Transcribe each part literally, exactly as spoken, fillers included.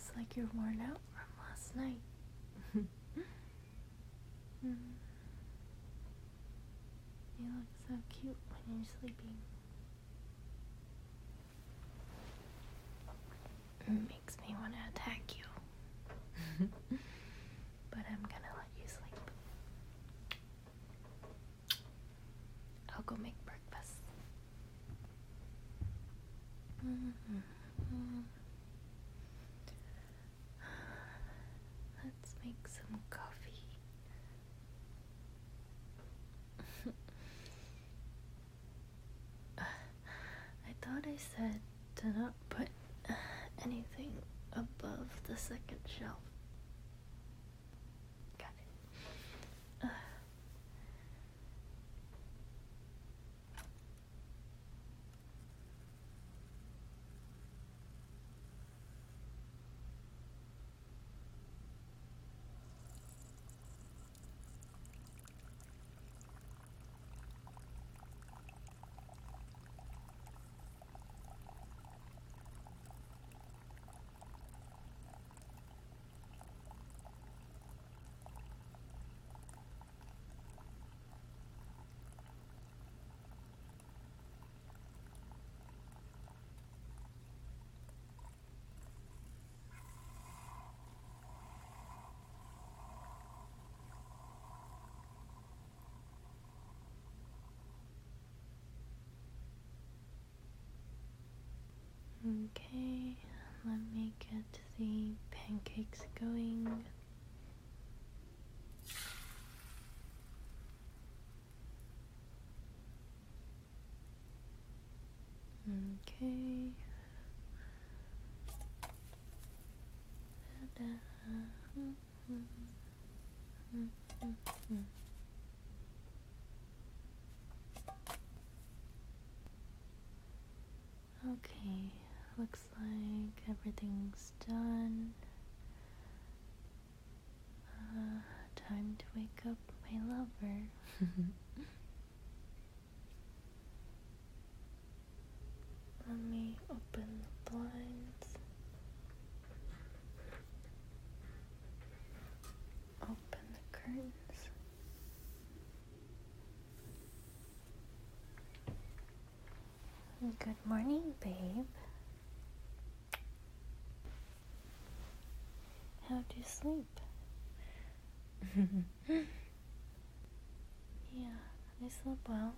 looks like you're worn out from last night. mm. You look so cute when you're sleeping. It makes me want to attack you. But I'm gonna let you sleep. I'll go make breakfast. Mm-hmm. Let's make some coffee. I thought I said to not put anything above the second shelf. Got it. Uh. Okay, let me get the pancakes going. Okay. Okay, looks like everything's done. Uh, time to wake up my lover. Let me open the blinds. Open the curtains. Good morning, babe. How'd you sleep? Yeah, I slept well.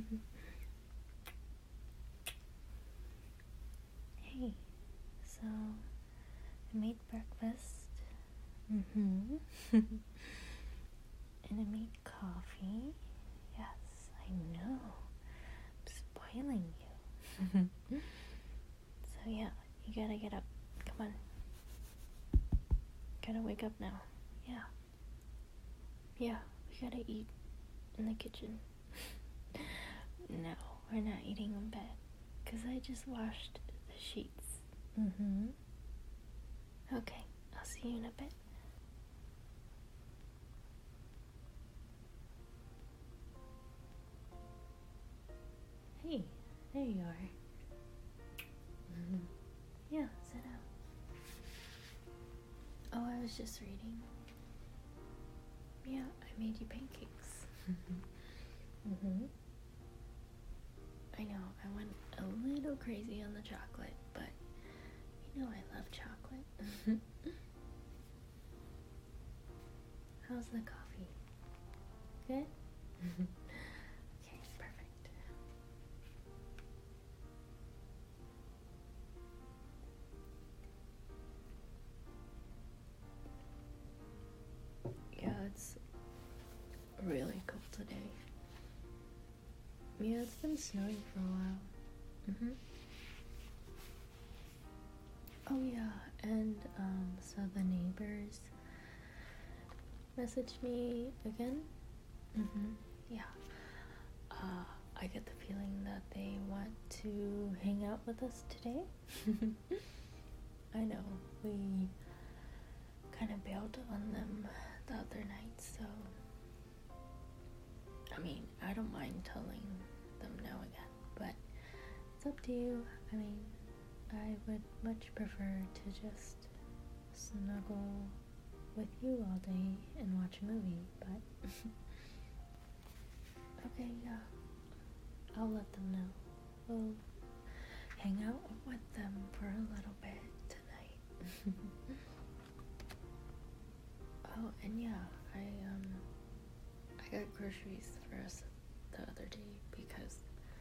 Hey, so I made breakfast. Mm-hmm. And I made coffee. Yes, I know. I'm spoiling you. So yeah, you gotta get up. Come on. Gotta wake up now. Yeah. Yeah, we gotta eat in the kitchen. No, we're not eating in bed. Because I just washed the sheets. Mm-hmm. Okay, I'll see you in a bit. Hey, there you are. Mm-hmm. Yeah, sit down. Oh, I was just reading. Yeah, I made you pancakes. Mm-hmm. I know, I went a little crazy on the chocolate, but you know I love chocolate. How's the coffee? Good? Okay, perfect. Yeah, it's really cold today. Yeah, it's been snowing for a while. Mm-hmm. Oh yeah, and um, so the neighbors messaged me again. Mm-hmm. Yeah. Uh, I get the feeling that they want to hang out with us today. I know, we kind of bailed on them the other night, so I mean, I don't mind telling them no again, but it's up to you. I mean, I would much prefer to just snuggle with you all day and watch a movie, but okay, yeah, I'll let them know. We'll hang out with them for a little bit tonight. Oh, and yeah, I um I got groceries for us the other day because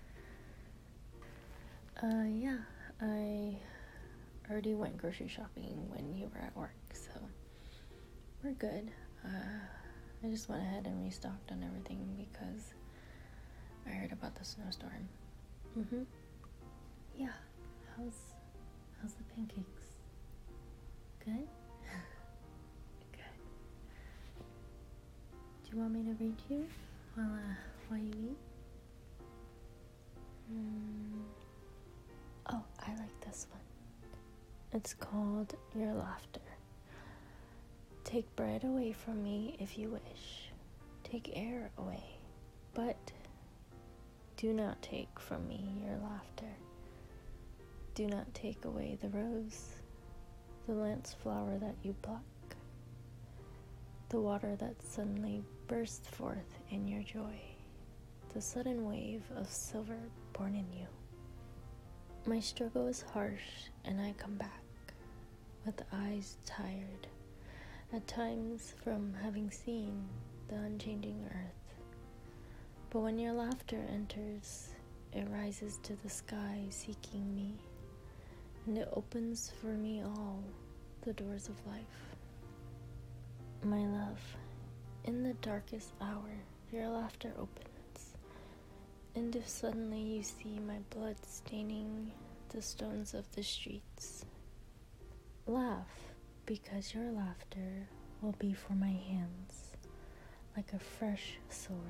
uh yeah, I already went grocery shopping when you were at work, so we're good. Uh I just went ahead and restocked on everything because I heard about the snowstorm. Mhm. Yeah. How's how's the pancakes? Good? Good. Do you want me to read you while uh, while you eat? Mm. Oh, I like this one. It's called Your Laughter. Take bread away from me if you wish. Take air away, but do not take from me your laughter. Do not take away the rose, the lance flower that you pluck, the water that suddenly bursts forth in your joy, the sudden wave of silver born in you. My struggle is harsh, and I come back, with eyes tired, at times from having seen the unchanging earth. But when your laughter enters, it rises to the sky seeking me, and it opens for me all the doors of life. My love, in the darkest hour, your laughter opens, and if suddenly you see my blood staining the stones of the streets, laugh, because your laughter will be for my hands, like a fresh sword.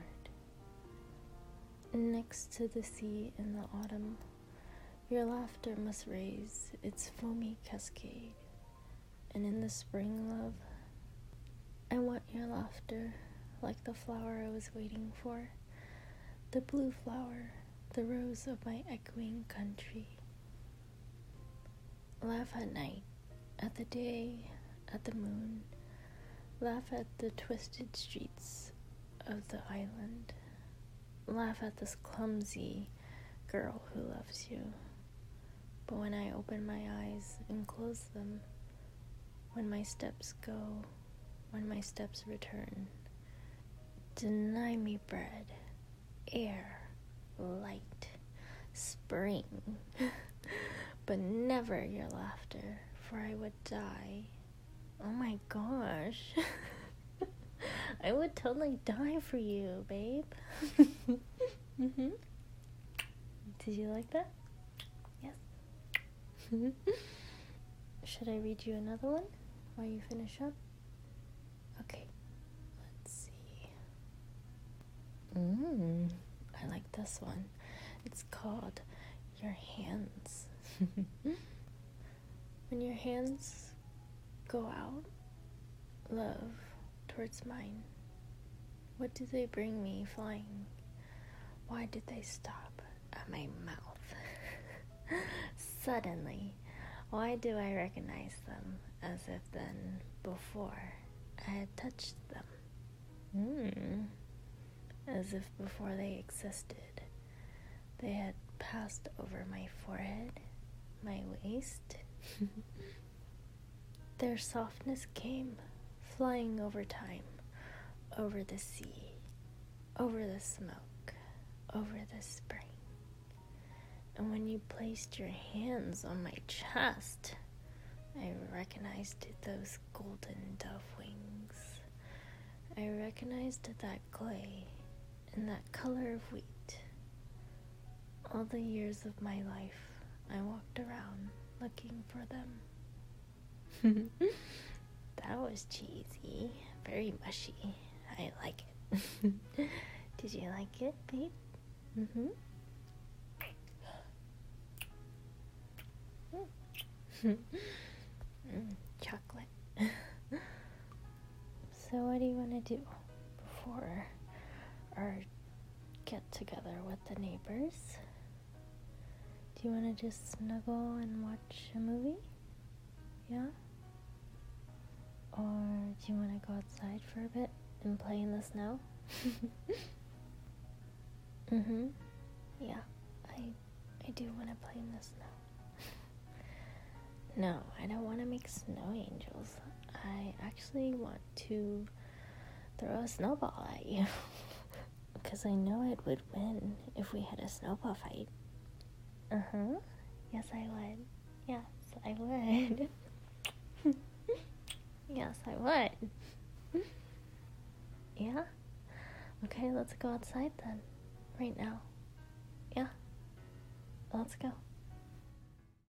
Next to the sea in the autumn, your laughter must raise its foamy cascade, and in the spring, love, I want your laughter like the flower I was waiting for, the blue flower, the rose of my echoing country. Laugh at night, at the day, at the moon. Laugh at the twisted streets of the island. Laugh at this clumsy girl who loves you. But when I open my eyes and close them, when my steps go, when my steps return, deny me bread, air, light, spring, but never your laughter, for I would die. Oh my gosh. I would totally die for you, babe. Mm-hmm. Did you like that? Yes. Should I read you another one while you finish up? Okay. Let's see. Mmm. I like this one. It's called Your Hands. When your hands go out, love, towards mine, what do they bring me flying? Why did they stop at my mouth? Suddenly, why do I recognize them as if then before I had touched them? Hmm. As if before they existed, they had passed over my forehead, my waist. Their softness came flying over time, over the sea, over the smoke, over the spring. And when you placed your hands on my chest, I recognized those golden dove wings. I recognized that clay and that color of wheat. All the years of my life, I walked around looking for them. That was cheesy, very mushy. I like it. Did you like it, babe? Mm-hmm. mm, chocolate. So what do you want to do before our get together with the neighbors? Do you want to just snuggle and watch a movie? Yeah? Or do you want to go outside for a bit and play in the snow? Mm-hmm. Yeah, I I do want to play in the snow. No, I don't want to make snow angels. I actually want to throw a snowball at you. Because I know it would win if we had a snowball fight. Uh-huh. Yes, I would. Yes, I would. Yes, I would. Yeah? Okay, let's go outside then. Right now. Yeah? Let's go.